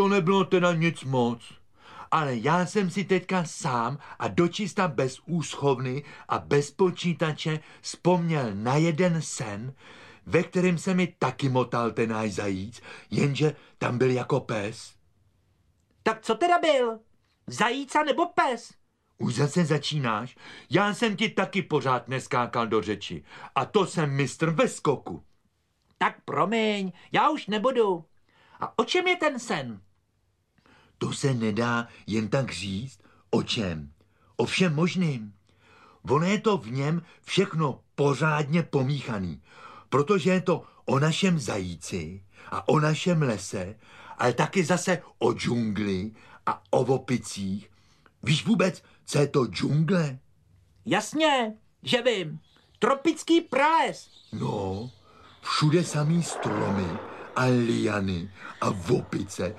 to nebylo teda nic moc. Ale já jsem si teďka sám a dočista bez úschovny a bez počítače vzpomněl na jeden sen, ve kterém se mi taky motal ten náš zajíc, jenže tam byl jako pes. Tak co teda byl? Zajíca nebo pes? Už zase začínáš? Já jsem ti taky pořád neskákal do řeči. A to jsem mistr ve skoku. Tak promiň, já už nebudu. A o čem je ten sen? To se nedá jen tak říct. O čem? O všem možným. Ono je to v něm všechno pořádně pomíchaný, protože je to o našem zajíci a o našem lese, ale taky zase o džungli a o opicích. Víš vůbec, co je to džungle? Jasně, že vím. Tropický prales. No, všude samý stromy a liany a opice